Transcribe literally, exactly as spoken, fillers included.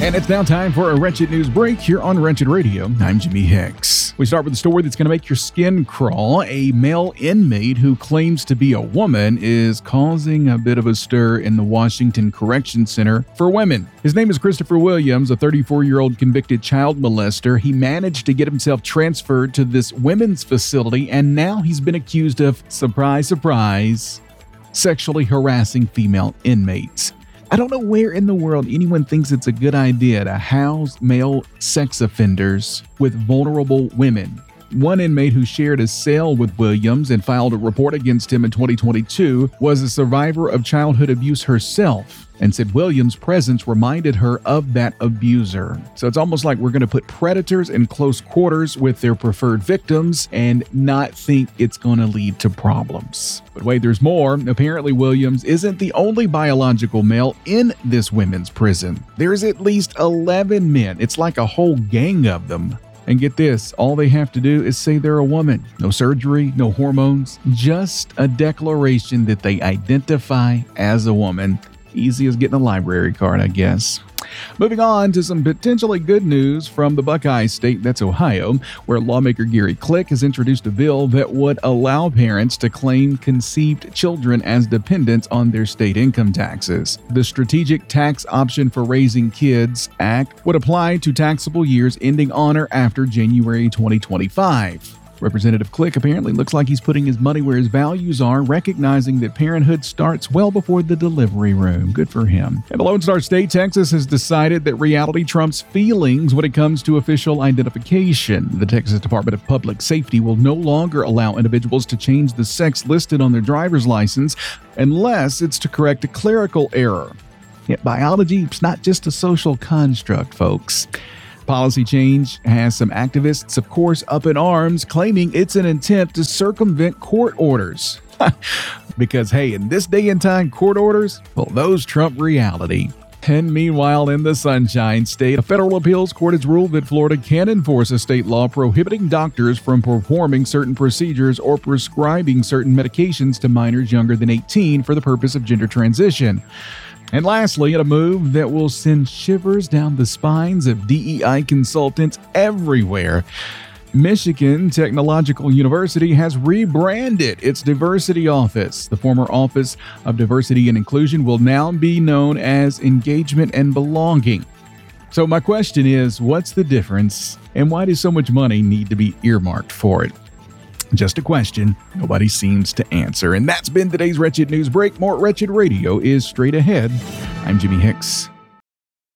And it's now time for a Wretched News Break here on Wretched Radio. I'm Jimmy Hicks. We start with a story that's going to make your skin crawl. A male inmate who claims to be a woman is causing a bit of a stir in the Washington Correction Center for Women. His name is Christopher Williams, a thirty-four-year-old convicted child molester. He managed to get himself transferred to this women's facility, and now he's been accused of, surprise, surprise, sexually harassing female inmates. I don't know where in the world anyone thinks it's a good idea to house male sex offenders with vulnerable women. One inmate who shared a cell with Williams and filed a report against him in twenty twenty-two was a survivor of childhood abuse herself and said Williams' presence reminded her of that abuser. So it's almost like we're going to put predators in close quarters with their preferred victims and not think it's going to lead to problems. But wait, there's more. Apparently, Williams isn't the only biological male in this women's prison. There's at least eleven men. It's like a whole gang of them. And get this, all they have to do is say they're a woman. No surgery, no hormones, just a declaration that they identify as a woman. Easy as getting a library card, I guess. Moving on to some potentially good news from the Buckeye State, that's Ohio, where lawmaker Gary Click has introduced a bill that would allow parents to claim conceived children as dependents on their state income taxes. The Strategic Tax Option for Raising Kids Act would apply to taxable years ending on or after January twenty twenty-five. Representative Click apparently looks like he's putting his money where his values are, recognizing that parenthood starts well before the delivery room. Good for him. In the Lone Star State, Texas has decided that reality trumps feelings when it comes to official identification. The Texas Department of Public Safety will no longer allow individuals to change the sex listed on their driver's license unless it's to correct a clerical error. Yet biology is not just a social construct, folks. Policy change has some activists, of course, up in arms, claiming it's an attempt to circumvent court orders. Because, hey, in this day and time, court orders, well, those trump reality. And meanwhile, in the Sunshine State, a federal appeals court has ruled that Florida can enforce a state law prohibiting doctors from performing certain procedures or prescribing certain medications to minors younger than eighteen for the purpose of gender transition. And lastly, in a move that will send shivers down the spines of D E I consultants everywhere, Michigan Technological University has rebranded its diversity office. The former Office of Diversity and Inclusion will now be known as Engagement and Belonging. So my question is, what's the difference, and why does so much money need to be earmarked for it? Just a question nobody seems to answer. And that's been today's Wretched News Break. More Wretched Radio is straight ahead. I'm Jimmy Hicks.